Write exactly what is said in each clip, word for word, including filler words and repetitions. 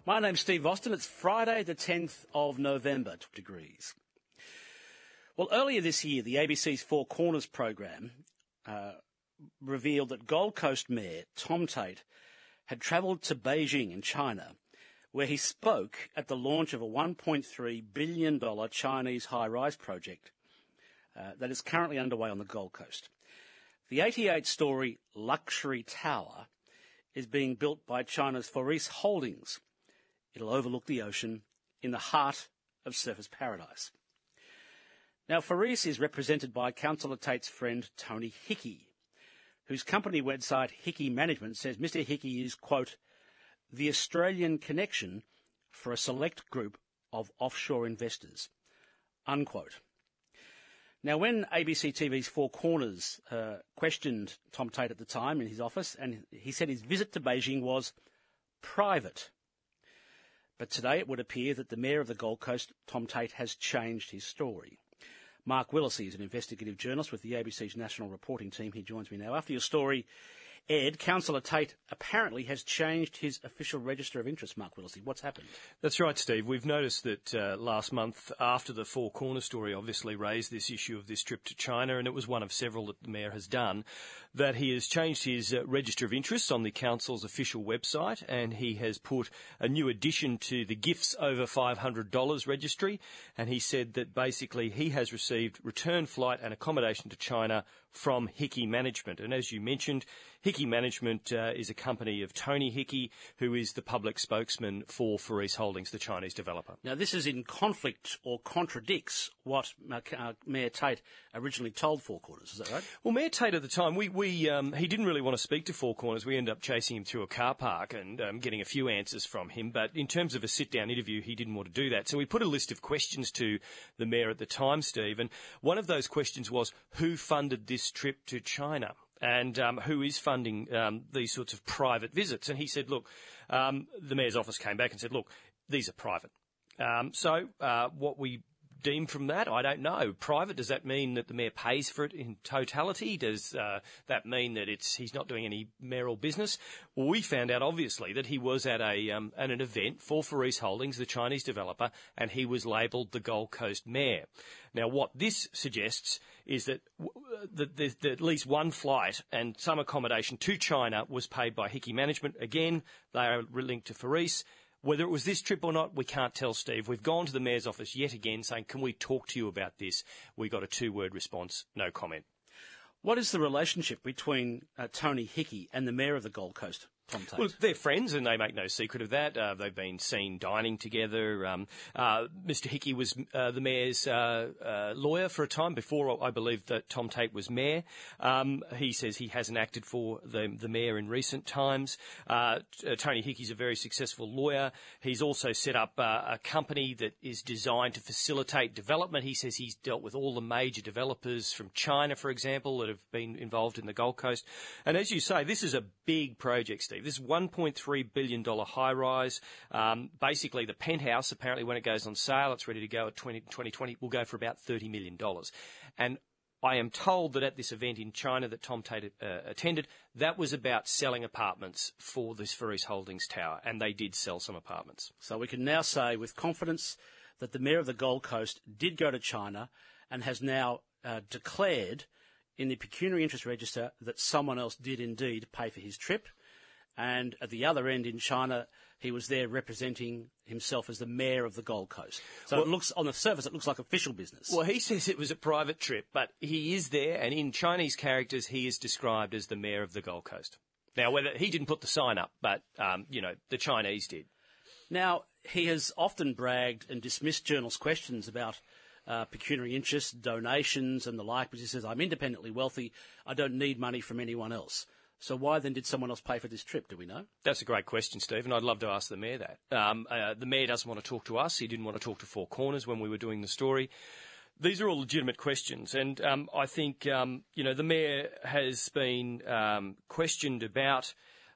My name's Steve Austin. It's Friday the tenth of November, two degrees. Well, earlier this year, the A B C's Four Corners program uh, revealed that Gold Coast Mayor Tom Tate had travelled to Beijing in China, where he spoke at the launch of a one point three billion dollars Chinese high-rise project uh, that is currently underway on the Gold Coast. The eighty-eight storey luxury tower is being built by China's Faurecia Holdings. It'll overlook the ocean in the heart of Surfers Paradise. Now, Faurecia is represented by Councillor Tate's friend Tony Hickey, whose company website Hickey Management says Mister Hickey is, quote, the Australian connection for a select group of offshore investors, unquote. Now, when A B C T V's Four Corners uh, questioned Tom Tate at the time in his office, and he said his visit to Beijing was private. But today it would appear that the Mayor of the Gold Coast, Tom Tate, has changed his story. Mark Willesee is an investigative journalist with the A B C's national reporting team. He joins me now. After your story, Ed, Councillor Tate apparently has changed his official register of interest. Mark Willesee, what's happened? That's right, Steve. We've noticed that uh, last month, after the Four Corners story obviously raised this issue of this trip to China, and it was one of several that the Mayor has done, that he has changed his uh, register of interests on the Council's official website, and he has put a new addition to the gifts over five hundred dollars registry, and he said that basically he has received return flight and accommodation to China from Hickey Management. And as you mentioned, Hickey Management uh, is a company of Tony Hickey, who is the public spokesman for Faurecia Holdings, the Chinese developer. Now, this is in conflict or contradicts what uh, uh, Mayor Tate originally told Four Corners, is that right? Well, Mayor Tate at the time, we, we um, he didn't really want to speak to Four Corners. We ended up chasing him through a car park and um, getting a few answers from him. But in terms of a sit-down interview, he didn't want to do that. So we put a list of questions to the Mayor at the time, Steve, and one of those questions was, who funded this trip to China? And um, who is funding um, these sorts of private visits? And he said, look, um, the Mayor's office came back and said, look, these are private. Um, so uh, what we deem from that, I don't know. Private, does that mean that the Mayor pays for it in totality? Does uh, that mean that it's he's not doing any mayoral business? Well, we found out, obviously, that he was at a um, at an event for Faurecia Holdings, the Chinese developer, and he was labelled the Gold Coast Mayor. Now, what this suggests is that, that, that, that at least one flight and some accommodation to China was paid by Hickey Management. Again, they are linked to Faurecia. Whether it was this trip or not, we can't tell, Steve. We've gone to the Mayor's office yet again saying, can we talk to you about this? We got a two-word response, no comment. What is the relationship between uh, Tony Hickey and the Mayor of the Gold Coast, Tom Tate? Well, they're friends, and they make no secret of that. Uh, they've been seen dining together. Um, uh, Mister Hickey was uh, the Mayor's uh, uh, lawyer for a time before, I believe, that Tom Tate was Mayor. Um, he says he hasn't acted for the, the Mayor in recent times. Uh, t- uh, Tony Hickey's a very successful lawyer. He's also set up uh, a company that is designed to facilitate development. He says he's dealt with all the major developers from China, for example, that have been involved in the Gold Coast. And as you say, this is a big project, Steve. This is one point three billion dollars high-rise. Um, basically, the penthouse, apparently when it goes on sale, it's ready to go at twenty twenty, will go for about thirty million dollars. And I am told that at this event in China that Tom Tate uh, attended, that was about selling apartments for this Faurecia Holdings tower, and they did sell some apartments. So we can now say with confidence that the Mayor of the Gold Coast did go to China and has now uh, declared in the pecuniary interest register that someone else did indeed pay for his trip. And at the other end in China, he was there representing himself as the Mayor of the Gold Coast. So well, it looks, on the surface, it looks like official business. Well, he says it was a private trip, but he is there, and in Chinese characters, he is described as the Mayor of the Gold Coast. Now, whether he didn't put the sign up, but, um, you know, the Chinese did. Now, he has often bragged and dismissed journalists' questions about uh, pecuniary interests, donations and the like, because he says, I'm independently wealthy, I don't need money from anyone else. So why then did someone else pay for this trip, do we know? That's a great question, Steve, and I'd love to ask the Mayor that. Um, uh, the Mayor doesn't want to talk to us. He didn't want to talk to Four Corners when we were doing the story. These are all legitimate questions, and um, I think, um, you know, the Mayor has been um, questioned about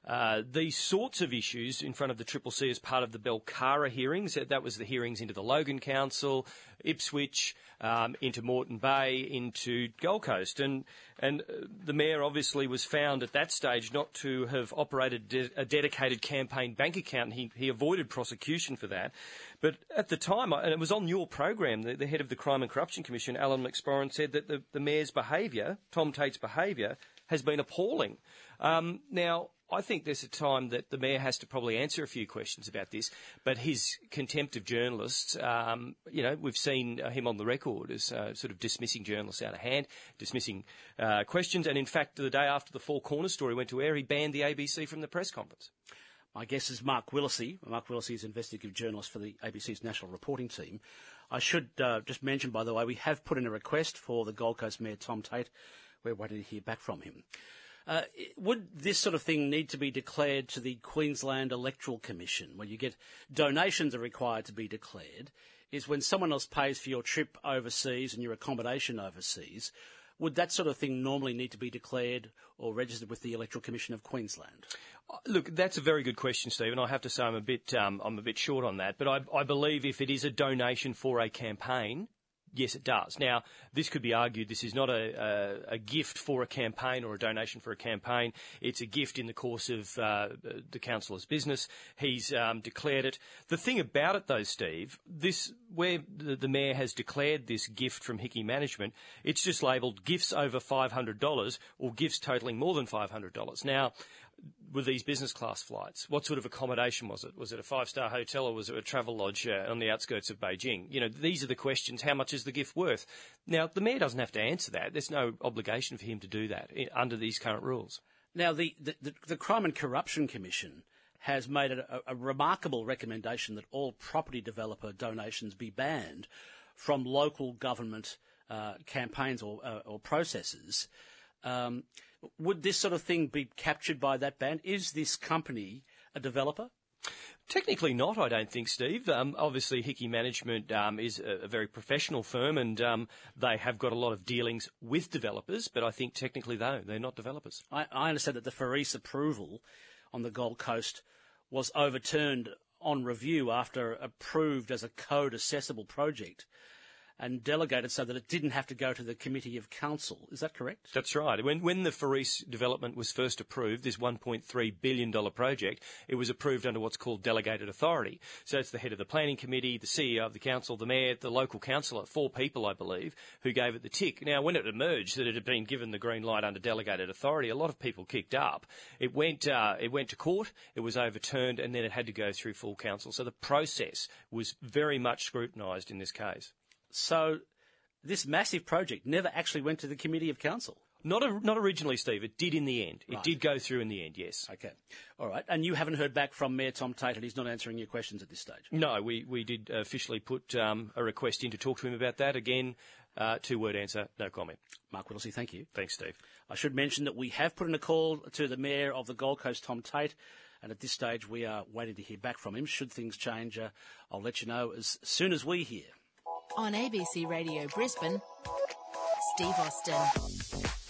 uh, these sorts of issues in front of the Triple C as part of the Belcara hearings. That was the hearings into the Logan Council, Ipswich, um, into Moreton Bay, into Gold Coast. And and the Mayor obviously was found at that stage not to have operated de- a dedicated campaign bank account, and he, he avoided prosecution for that. But at the time, and it was on your program, the, the head of the Crime and Corruption Commission, Alan McSporran, said that the, the Mayor's behaviour, Tom Tate's behaviour, has been appalling. Um, now, I think there's a time that the Mayor has to probably answer a few questions about this, but his contempt of journalists, um, you know, we've seen him on the record as uh, sort of dismissing journalists out of hand, dismissing uh, questions, and in fact, the day after the Four Corners story went to air, he banned the A B C from the press conference. My guest is Mark Willesee. Mark Willesee is investigative journalist for the A B C's national reporting team. I should uh, just mention, by the way, we have put in a request for the Gold Coast Mayor, Tom Tate. We're waiting to hear back from him. Uh, would this sort of thing need to be declared to the Queensland Electoral Commission, when you get donations are required to be declared, is when someone else pays for your trip overseas and your accommodation overseas, would that sort of thing normally need to be declared or registered with the Electoral Commission of Queensland? Look, that's a very good question, Stephen. I have to say I'm a bit, um, I'm a bit short on that, but I, I believe if it is a donation for a campaign, yes, it does. Now, this could be argued this is not a, a, a gift for a campaign or a donation for a campaign. It's a gift in the course of uh, the councillor's business. He's um, declared it. The thing about it, though, Steve, this where the, the Mayor has declared this gift from Hickey Management, it's just labelled gifts over five hundred dollars or gifts totalling more than five hundred dollars. Now, with these business class flights, what sort of accommodation was it? Was it a five-star hotel or was it a travel lodge uh, on the outskirts of Beijing? You know, these are the questions. How much is the gift worth? Now, the Mayor doesn't have to answer that. There's no obligation for him to do that in, under these current rules. Now, the, the, the, the Crime and Corruption Commission has made a, a remarkable recommendation that all property developer donations be banned from local government uh, campaigns or, uh, or processes. Um, would this sort of thing be captured by that ban? Is this company a developer? Technically not, I don't think, Steve. Um, obviously, Hickey Management um, is a, a very professional firm and um, they have got a lot of dealings with developers, but I think technically, though, they're not developers. I, I understand that the Faris approval on the Gold Coast was overturned on review after approved as a code-accessible project and delegated so that it didn't have to go to the Committee of Council. Is that correct? That's right. When when the Faris development was first approved, this one point three billion dollars project, it was approved under what's called delegated authority. So it's the head of the planning committee, the C E O of the council, the mayor, the local councillor, four people, I believe, who gave it the tick. Now, when it emerged that it had been given the green light under delegated authority, a lot of people kicked up. It went, uh, it went to court, it was overturned, and then it had to go through full council. So the process was very much scrutinised in this case. So this massive project never actually went to the Committee of Council? Not a, not originally, Steve. It did in the end. It Right. did go through in the end, yes. Okay. All right. And you haven't heard back from Mayor Tom Tate and he's not answering your questions at this stage? No, we, we did officially put um, a request in to talk to him about that. Again, uh, two-word answer, no comment. Mark Willesee, thank you. Thanks, Steve. I should mention that we have put in a call to the Mayor of the Gold Coast, Tom Tate, and at this stage we are waiting to hear back from him. Should things change, uh, I'll let you know as soon as we hear. On A B C Radio Brisbane, Steve Austin.